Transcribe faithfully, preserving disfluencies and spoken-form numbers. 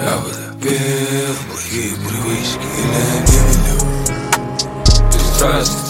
А вот пел плохие привычки или гибелью. Ты страсть.